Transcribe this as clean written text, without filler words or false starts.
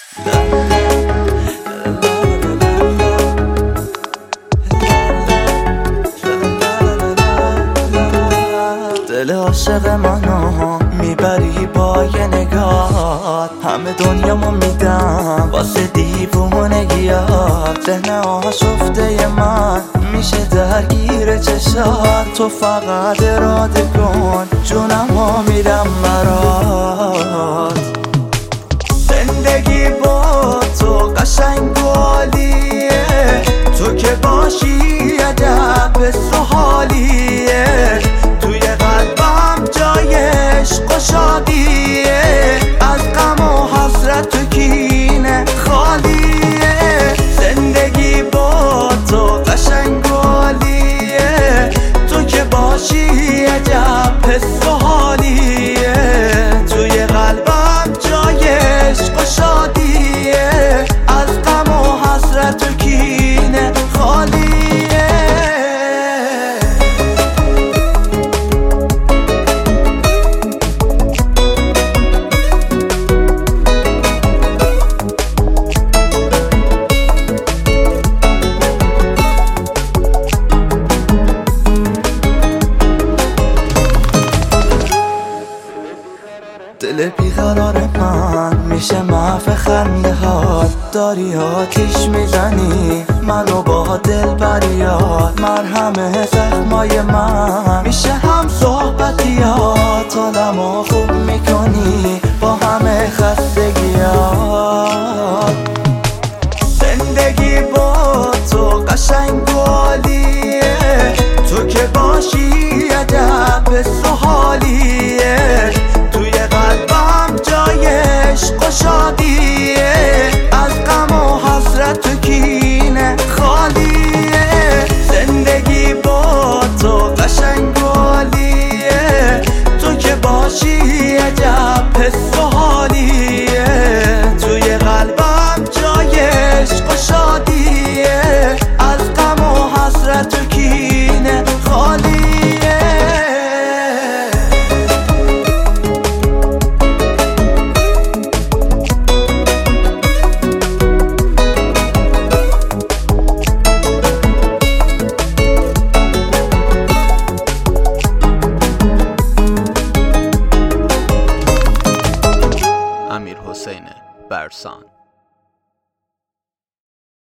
دل عاشق منو میبری با یه نگاه، همه دنیامو میدم واسه دیوونگیات. ذهن آشفته من میشه درگیر چشات، تو فقط اراده کن جونمو میدم برات. زندگی با تو قشنگ و عالیه، تو که باشی عجب حس و حالیه. توی قلبم جای عشق و شادیه، از غم و حسرت و کینه خالیه. زندگی با تو قشنگ و عالیه، تو که باشی عجب حس و حالیه. توی قلبم جای عشق و شادیه، از غم و حسرت و کینه خالیه. دل بیقرار من میشه محو خنده هات، داری آتیش میزنی منو با دل بریات. مرهم زخمای من میشه هم صحبتیات، حالمو خوب میکنی با هم